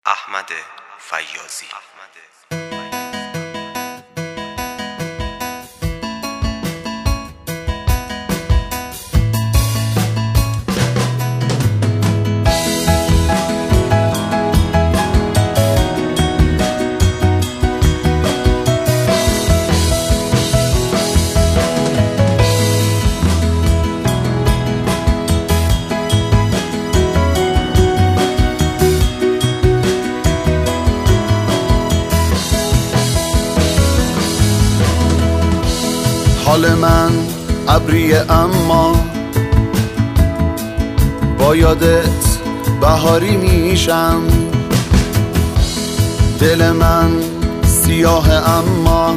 احمد فیاضی. حال من ابریه اما با یادت بهاری میشم، دل من سیاه اما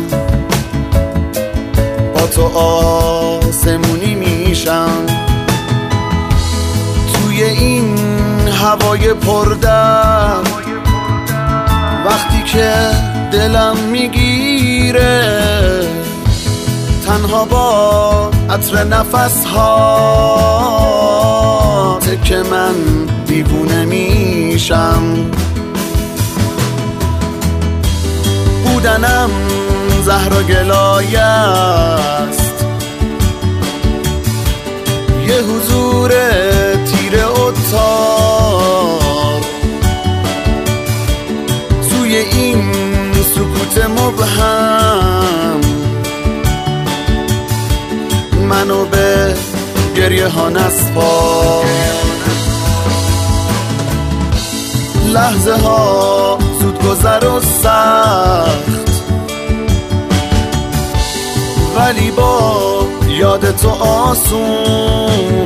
با تو آسمونی میشم. توی این هوای پردرد وقتی که دلم میگیره، تنها با عطر نفس ها که من دیوونه میشم. بودنم زهر و گلایه است، یه حضور تیره اتاق توی این سکوت مبهم منو به گریه ها نسپار. لحظه ها زود گذر و سخت، ولی با یاد تو آسون.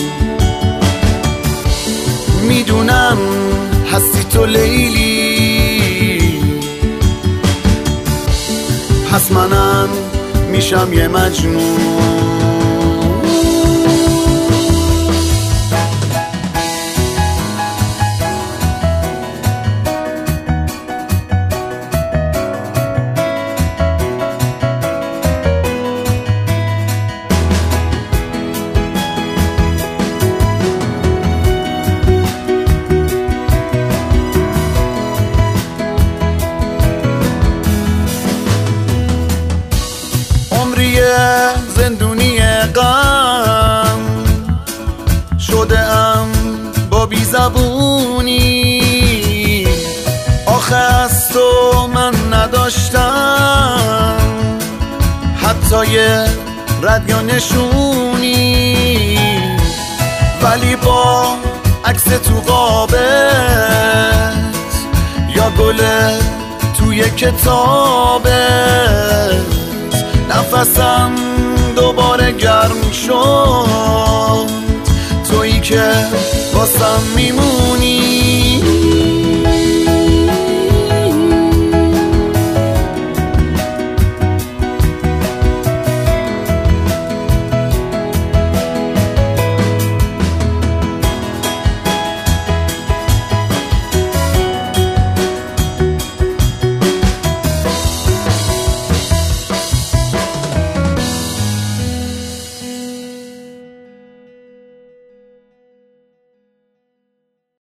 میدونم هستی تو لیلی، پس منم میشم یه مجنون. زندونی غم شده ام با بی زبونی، آخه از تو من نداشتم حتی یه رد یا نشونی، ولی با عکس تو قابت یا گل توی کتابت نفسم دوباره گرم شد. تویی که واسم میمونی،